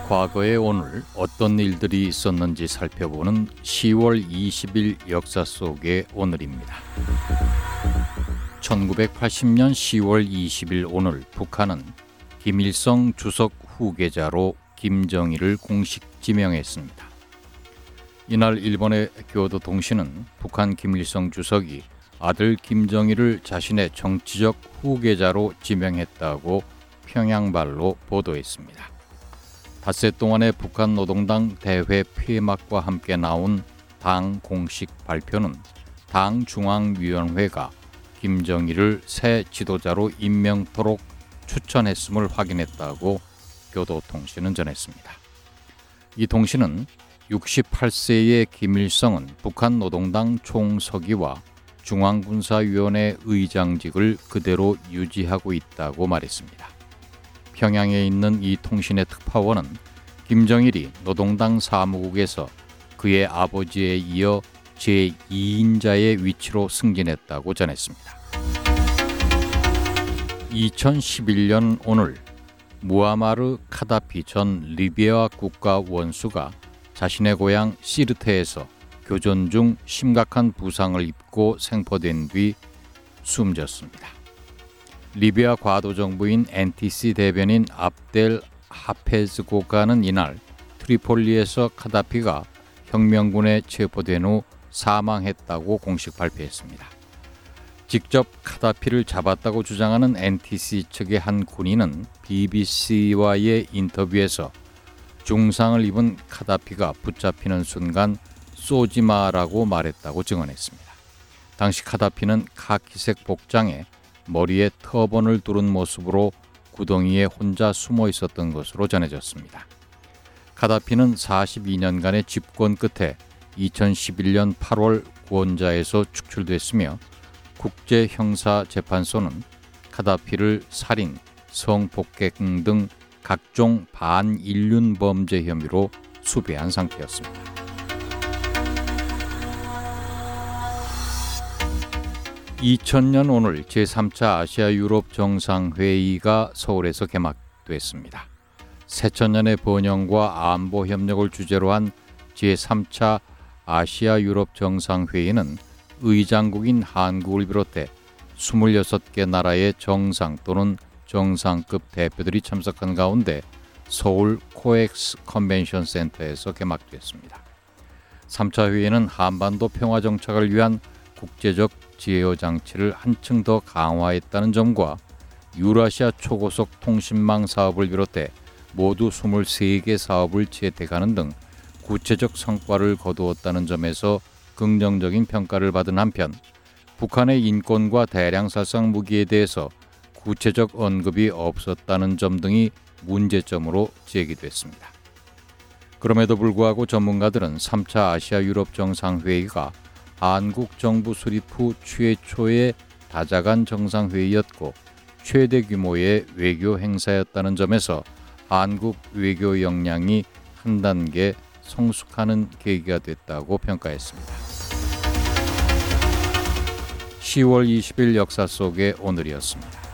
과거의 오늘 어떤 일들이 있었는지 살펴보는 10월 20일 역사 속의 오늘입니다. 1980년 10월 20일 오늘 북한은 김일성 주석 후계자로 김정일을 공식 지명했습니다. 이날 일본의 교도통신은 북한 김일성 주석이 아들 김정일을 자신의 정치적 후계자로 지명했다고 평양발로 보도했습니다. 닷새 동안의 북한 노동당 대회 폐막과 함께 나온 당 공식 발표는 당 중앙위원회가 김정일을 새 지도자로 임명토록 추천했음을 확인했다고 교도통신은 전했습니다. 이 통신은 68세의 김일성은 북한 노동당 총서기와 중앙군사위원회 의장직을 그대로 유지하고 있다고 말했습니다. 평양에 있는 이 통신의 특파원은 김정일이 노동당 사무국에서 그의 아버지에 이어 제2인자의 위치로 승진했다고 전했습니다. 2011년 오늘 무아마르 카다피 전 리비아 국가 원수가 자신의 고향 시르테에서 교전 중 심각한 부상을 입고 생포된 뒤 숨졌습니다. 리비아 과도정부인 NTC 대변인 압델 하페즈고가는 이날 트리폴리에서 카다피가 혁명군에 체포된 후 사망했다고 공식 발표했습니다. 직접 카다피를 잡았다고 주장하는 NTC 측의 한 군인은 BBC와의 인터뷰에서 중상을 입은 카다피가 붙잡히는 순간 쏘지 마라고 말했다고 증언했습니다. 당시 카다피는 카키색 복장에 머리에 터번을 두른 모습으로 구덩이에 혼자 숨어 있었던 것으로 전해졌습니다. 카다피는 42년간의 집권 끝에 2011년 8월 구원자에서 축출됐으며 국제형사재판소는 카다피를 살인, 성폭행 등 각종 반인륜 범죄 혐의로 수배한 상태였습니다. 2000년 오늘 제3차 아시아 유럽 정상회의가 서울에서 개막됐습니다. 새천년의 번영과 안보 협력을 주제로 한 제3차 아시아 유럽 정상회의는 의장국인 한국을 비롯해 26개 나라의 정상 또는 정상급 대표들이 참석한 가운데 서울 코엑스 컨벤션 센터에서 개막됐습니다. 3차 회의는 한반도 평화 정착을 위한 국제적 제어 장치를 한층 더 강화했다는 점과 유라시아 초고속 통신망 사업을 비롯해 모두 23개 사업을 채택하는 등 구체적 성과를 거두었다는 점에서 긍정적인 평가를 받은 한편 북한의 인권과 대량 살상 무기에 대해서 구체적 언급이 없었다는 점 등이 문제점으로 제기됐습니다. 그럼에도 불구하고 전문가들은 3차 아시아 유럽 정상회의가 한국 정부 수립 후 최초의 다자간 정상회의였고 최대 규모의 외교 행사였다는 점에서 한국 외교 역량이 한 단계 성숙하는 계기가 됐다고 평가했습니다. 10월 20일 역사 속의 오늘이었습니다.